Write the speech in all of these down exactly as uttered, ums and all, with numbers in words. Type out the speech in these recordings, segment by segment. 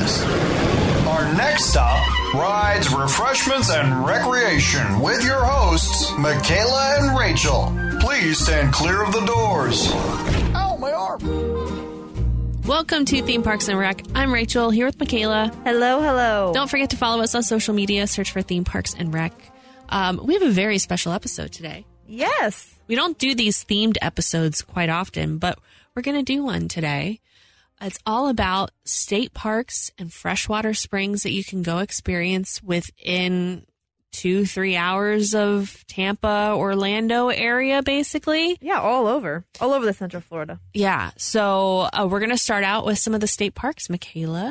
Springs. Our next stop, rides, refreshments, and recreation with your hosts, Michaela and Rachel. Please stand clear of the doors. Ow, my arm. Welcome to Theme Parks and Rec. I'm Rachel, here with Michaela. Hello, hello. Don't forget to follow us on social media. Search for Theme Parks and Rec. Um, we have a very special episode today. Yes. We don't do these themed episodes quite often, but we're going to do one today. It's all about state parks and freshwater springs that you can go experience within two, three hours of Tampa, Orlando area, basically. Yeah, all over. All over the Central Florida. Yeah. So uh, we're going to start out with some of the state parks. Michaela?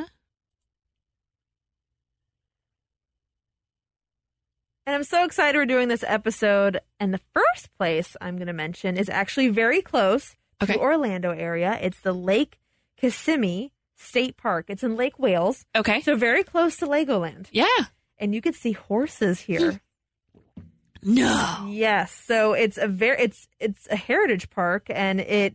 And I'm so excited we're doing this episode. And the first place I'm going to mention is actually very close Okay. to Orlando area. It's the Lake Kissimmee State Park. It's in Lake Wales. Okay. So very close to Legoland. Yeah. And you can see horses here. No. Yes. So it's a very it's it's a heritage park, and it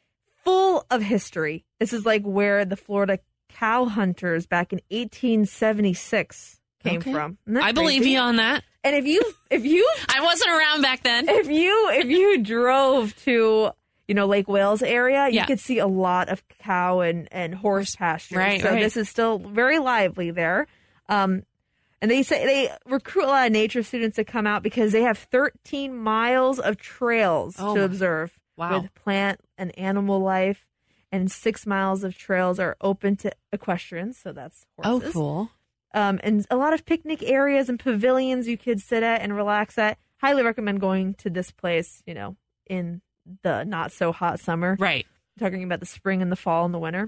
full of history. This is like where the Florida cow hunters back in eighteen seventy-six came Okay. from. Isn't that I believe crazy? you on that. And if you if you I wasn't around back then. if you if you drove to you know Lake Wales area, you Yeah. could see a lot of cow and and horse pastures. Right, so right. this is still very lively there. Um, and they say they recruit a lot of nature students to come out because they have thirteen miles of trails Oh to my- observe Wow. with plant and animal life, and six miles of trails are open to equestrians. So that's Oh, horses. cool. Um, and a lot of picnic areas and pavilions you could sit at and relax at. Highly recommend going to this place, you know, in the not so hot summer. Right. Talking about the spring and the fall and the winter.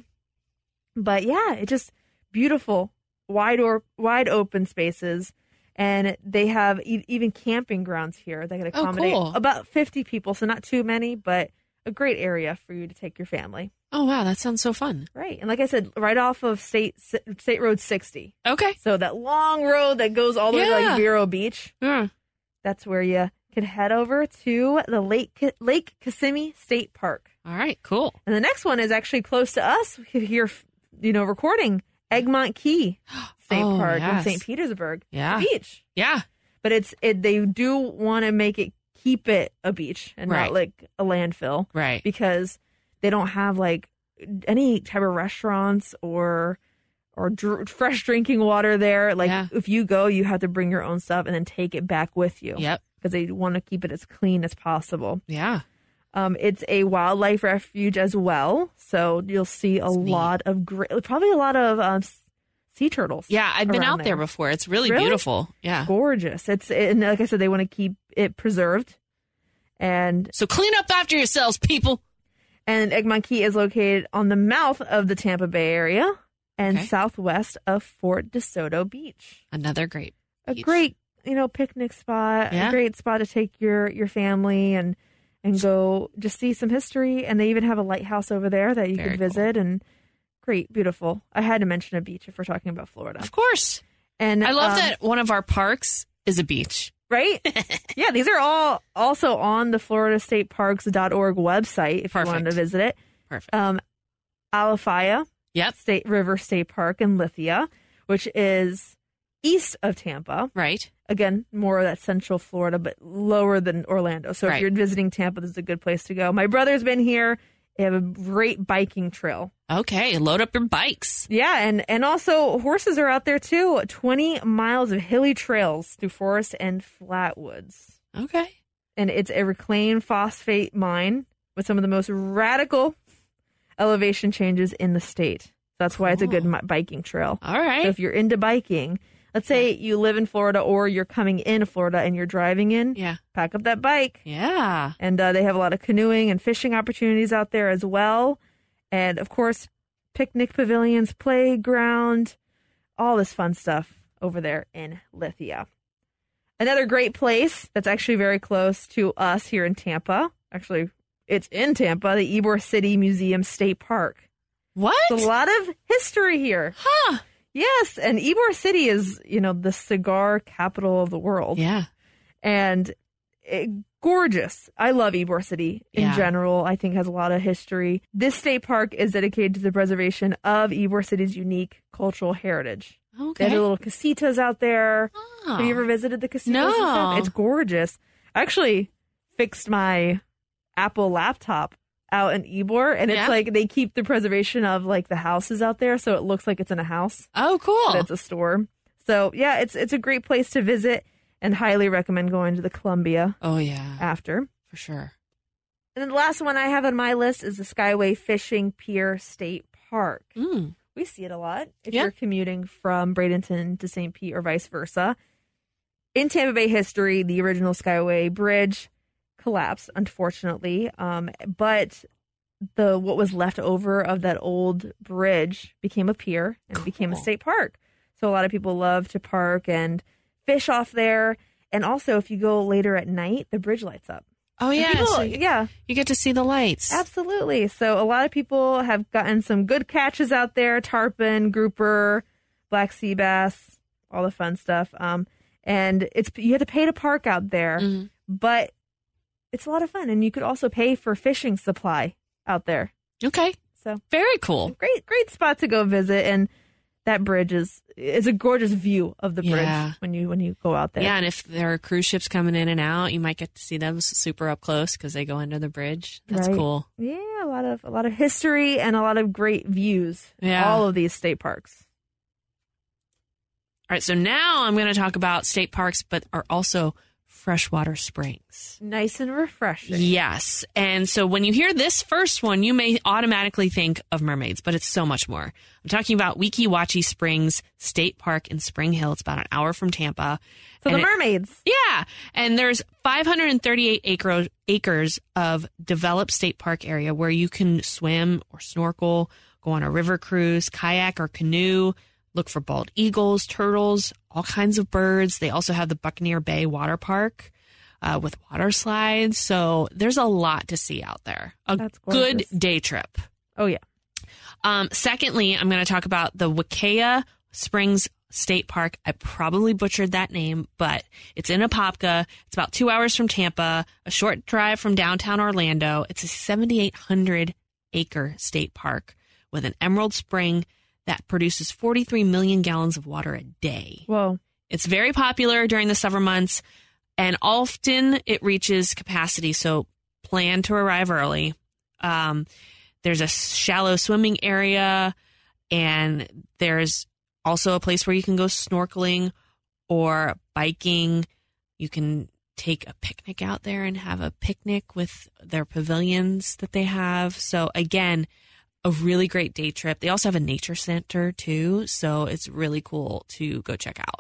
But yeah, it's just beautiful, wide or wide open spaces. And they have e- even camping grounds here that can Oh, accommodate cool. about fifty people. So not too many, but a great area for you to take your family. Oh, wow. That sounds so fun. Right. And like I said, right off of State State Road sixty. Okay. So that long road that goes all the way to Yeah. like Vero Beach, Yeah. that's where you could head over to the Lake Lake Kissimmee State Park. All right. Cool. And the next one is actually close to us. We could hear, you know, recording Egmont Key State Oh, Park in yes. Saint Petersburg Yeah. Beach. Yeah. But it's it they do want to make it keep it a beach and Right. not like a landfill Right. because they don't have like any type of restaurants or or dr- fresh drinking water there. Like Yeah. if you go, you have to bring your own stuff and then take it back with you. Yep. Because they want to keep it as clean as possible. Yeah. Um, it's a wildlife refuge as well, so you'll see a That's neat. lot of great, probably a lot of um, s- sea turtles. Yeah. I've been around out there before. It's really, Really? beautiful. Yeah. Gorgeous. It's and like I said, they want to keep it preserved, and So clean up after yourselves, people. and Egmont Key is located on the mouth of the Tampa Bay area and Okay. southwest of Fort DeSoto Beach. Another great. A beach. great, you know, picnic spot. Yeah. A great spot to take your your family and and go just see some history. And they even have a lighthouse over there that you Very could cool. visit. And great, beautiful. I had to mention a beach if we're talking about Florida. Of course. And I love um, that one of our parks is a beach. right? Yeah, these are all also on the florida state parks dot org website if Perfect. you wanted to visit it. Perfect. Um, Alafaya Yep. State River State Park in Lithia, which is east of Tampa. Right. Again, more of that central Florida, but lower than Orlando. So Right. if you're visiting Tampa, this is a good place to go. My brother's been here. They have a great biking trail. Okay. Load up your bikes. Yeah, and, and also horses are out there too. twenty miles of hilly trails through forest and flat woods. Okay. And it's a reclaimed phosphate mine with some of the most radical elevation changes in the state. That's why it's a good Cool. mi- biking trail. All right. So if you're into biking, let's say you live in Florida or you're coming in Florida and you're driving in, yeah. pack up that bike. Yeah. And uh, they have a lot of canoeing and fishing opportunities out there as well. And of course, picnic pavilions, playground, all this fun stuff over there in Lithia. Another great place that's actually very close to us here in Tampa. Actually, it's in Tampa, the Ybor City Museum State Park. What? There's a lot of history here. Huh. Yes, and Ybor City is, you know, the cigar capital of the world. Yeah. And it, gorgeous. I love Ybor City in Yeah. general. I think has a lot of history. This state park is dedicated to the preservation of Ybor City's unique cultural heritage. Okay. They have little casitas out there. Oh. Have you ever visited the casitas? No. And stuff? It's gorgeous. I actually fixed my Apple laptop out in Ybor, and it's Yeah. like they keep the preservation of like the houses out there, so it looks like it's in a house, Oh, cool. but it's a store. So yeah, it's it's a great place to visit, and highly recommend going to the Columbia Oh, yeah, after. for sure. And then the last one I have on my list is the Skyway Fishing Pier State Park. Mm. We see it a lot if Yeah. you're commuting from Bradenton to Saint Pete or vice versa. In Tampa Bay history, the original Skyway Bridge collapsed, unfortunately, um, but the what was left over of that old bridge became a pier and it became a Cool. state park. So a lot of people love to park and fish off there. And also, if you go later at night, the bridge lights up. Oh, And yeah. people- so you, yeah. you get to see the lights. Absolutely. So a lot of people have gotten some good catches out there: tarpon, grouper, black sea bass, all the fun stuff. Um, and it's you have to pay to park out there, Mhm. but it's a lot of fun, and you could also pay for fishing supply out there. Okay. So Very cool. great, great spot to go visit, and that bridge is is a gorgeous view of the bridge Yeah. when you when you go out there. Yeah, and if there are cruise ships coming in and out, you might get to see them super up close because they go under the bridge. That's Right. cool. Yeah, a lot of a lot of history and a lot of great views. Yeah. All of these state parks. All right, so now I'm going to talk about state parks, but are also freshwater springs. Nice and refreshing. Yes. And so when you hear this first one, you may automatically think of mermaids, but it's so much more. I'm talking about Weeki Wachee Springs State Park in Spring Hill. It's about an hour from Tampa. So And the it- mermaids. Yeah. And there's five hundred thirty-eight acre, acres of developed state park area where you can swim or snorkel, go on a river cruise, kayak or canoe, look for bald eagles, turtles, all kinds of birds. They also have the Buccaneer Bay Water Park uh, with water slides. So there's a lot to see out there. A That's good gorgeous. day trip. Oh yeah. Um, secondly, I'm going to talk about the Wakea Springs State Park. I probably butchered that name, but it's in Apopka. It's about two hours from Tampa, a short drive from downtown Orlando. It's a seventy-eight hundred acre state park with an emerald spring that produces forty-three million gallons of water a day. Whoa. It's very popular during the summer months, and often it reaches capacity, so plan to arrive early. Um, there's a shallow swimming area, and there's also a place where you can go snorkeling or biking. You can take a picnic out there and have a picnic with their pavilions that they have. So again, a really great day trip. They also have a nature center too, so it's really cool to go check out.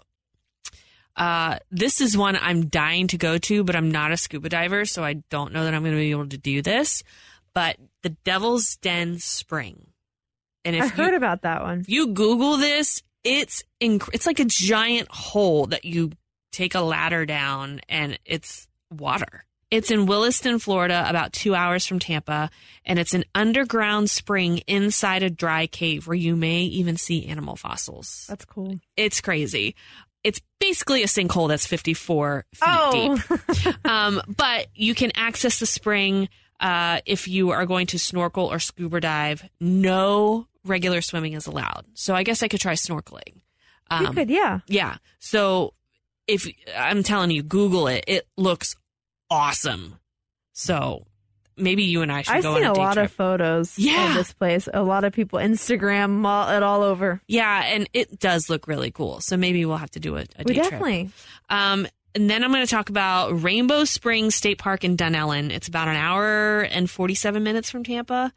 Uh, this is one I'm dying to go to, but I'm not a scuba diver, so I don't know that I'm going to be able to do this. But the Devil's Den Spring. And if I you, heard about that one. if you Google this, it's inc- it's like a giant hole that you take a ladder down, and it's water. It's in Williston, Florida, about two hours from Tampa, and it's an underground spring inside a dry cave where you may even see animal fossils. That's cool. It's crazy. It's basically a sinkhole that's fifty-four feet Oh. deep. Um, but you can access the spring uh, if you are going to snorkel or scuba dive. No regular swimming is allowed. So I guess I could try snorkeling. Um, You could, yeah. yeah. So if I'm telling you, Google it. It looks awesome. So maybe you and I should I've go seen on a, a day lot trip. of photos Yeah. of this place. A lot of people Instagram all, it all over. Yeah, and it does look really cool. So maybe we'll have to do a, a We day trip. definitely. Um, and then I'm going to talk about Rainbow Springs State Park in Dunellen. It's about an hour and forty-seven minutes from Tampa.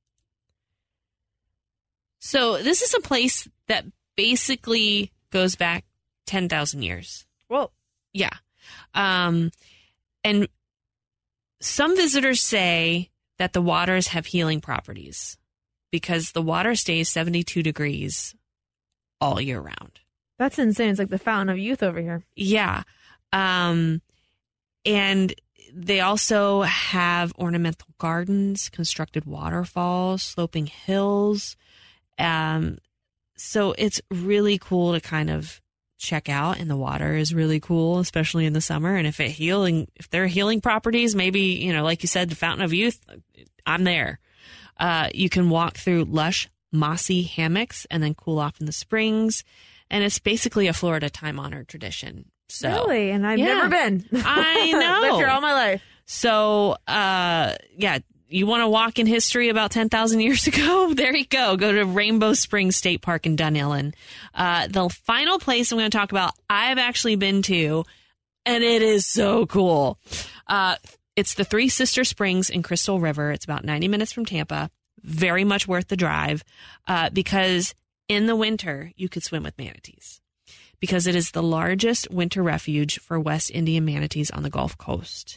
So this is a place that basically goes back ten thousand years. Well, Yeah. Um, and some visitors say that the waters have healing properties because the water stays seventy-two degrees all year round. that's insane. It's like the fountain of youth over here. Yeah. Um, and they also have ornamental gardens, constructed waterfalls, sloping hills. Um, so it's really cool to kind of check out, and the water is really cool, especially in the summer. And if it healing, if they're healing properties, maybe, you know, like you said, the Fountain of Youth, I'm there. Uh, you can walk through lush, mossy hammocks and then cool off in the springs. And it's basically a Florida time-honored tradition. So, really? And I've yeah. never been. I know. Lived here all my life. So, uh, yeah, you want to walk in history about ten thousand years ago? There you go. Go to Rainbow Springs State Park in Dunellen. Uh, the final place I'm going to talk about, I've actually been to, and it is so cool. Uh, it's the Three Sister Springs in Crystal River. It's about ninety minutes from Tampa. Very much worth the drive uh, because in the winter, you could swim with manatees. Because it is the largest winter refuge for West Indian manatees on the Gulf Coast.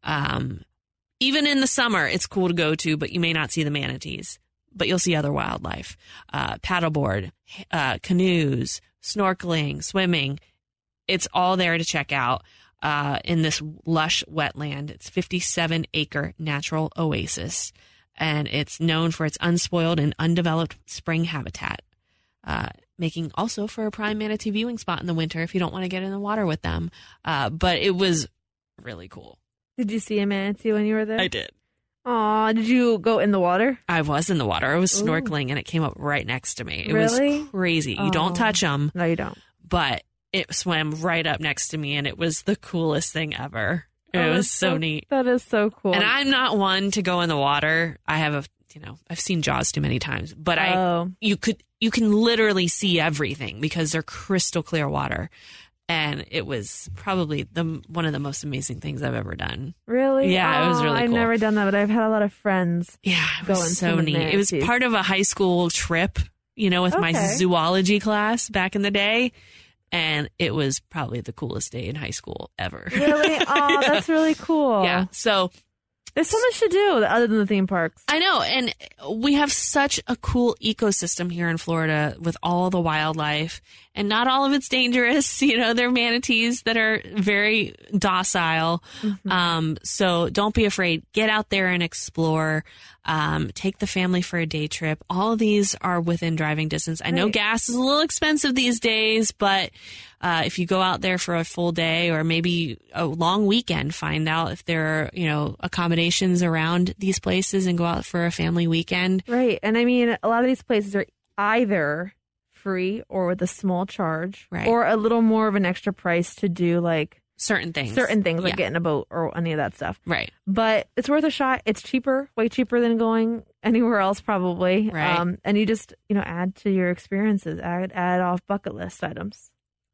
Um, even in the summer, it's cool to go to, but you may not see the manatees. But you'll see other wildlife. Uh, paddleboard, uh, canoes, snorkeling, swimming. It's all there to check out uh, in this lush wetland. It's fifty-seven acre natural oasis. And it's known for its unspoiled and undeveloped spring habitat. Uh, making also for a prime manatee viewing spot in the winter if you don't want to get in the water with them. Uh, but it was really cool. Did you see a manatee when you were there? I did. Aw, did you go in the water? I was in the water. I was Ooh. snorkeling and it came up right next to me. It Really? was crazy. You Oh. don't touch them. No, you don't. But it swam right up next to me and it was the coolest thing ever. It Oh, was that's so neat. That is so cool. And I'm not one to go in the water. I have a, you know, I've seen Jaws too many times, but I, Oh. you could, you can literally see everything because they're crystal clear water. And it was probably the one of the most amazing things I've ever done. Really? Yeah, it was Aw, really I've cool. never done that, but I've had a lot of friends. Yeah, it Go was and so swim with neat. It was manatees. part of a high school trip, you know, with my Okay. zoology class back in the day. And it was probably the coolest day in high school ever. Really? Oh, that's really cool. Yeah. So There's so much to do other than the theme parks. I know. And we have such a cool ecosystem here in Florida with all the wildlife, and not all of it's dangerous. You know, there are manatees that are very docile. Mm-hmm. Um, so don't be afraid. Get out there and explore. Um, take the family for a day trip. All of these are within driving distance. I know Right. gas is a little expensive these days, but uh, if you go out there for a full day or maybe a long weekend, find out if there are, you know, accommodations around these places and go out for a family weekend. Right. And I mean, a lot of these places are either free or with a small charge, Right. or a little more of an extra price to do like Certain things. certain things, like Yeah. getting a boat or any of that stuff. Right. But it's worth a shot. It's cheaper, way cheaper than going anywhere else, probably. Right. Um, and you just, you know, add to your experiences, add, add off bucket list items.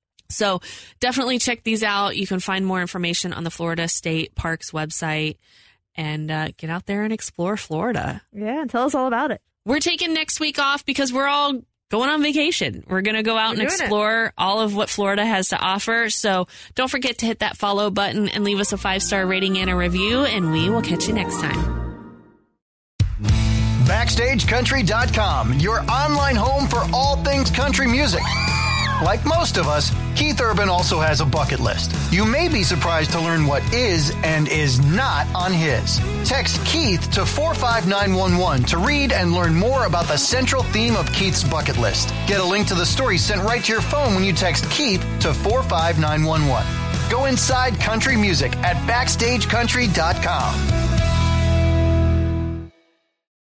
So definitely check these out. You can find more information on the Florida State Parks website, and uh, get out there and explore Florida. Yeah. And tell us all about it. We're taking next week off because we're all going on vacation. We're going to go out We're and doing it. explore all of what Florida has to offer. So don't forget to hit that follow button and leave us a five-star rating and a review, and we will catch you next time. Backstage Country dot com, your online home for all things country music. Like most of us, Keith Urban also has a bucket list. You may be surprised to learn what is and is not on his. Text Keith to four five nine one one to read and learn more about the central theme of Keith's bucket list. Get a link to the story sent right to your phone when you text Keith to four five nine one one. Go inside country music at Backstage Country dot com.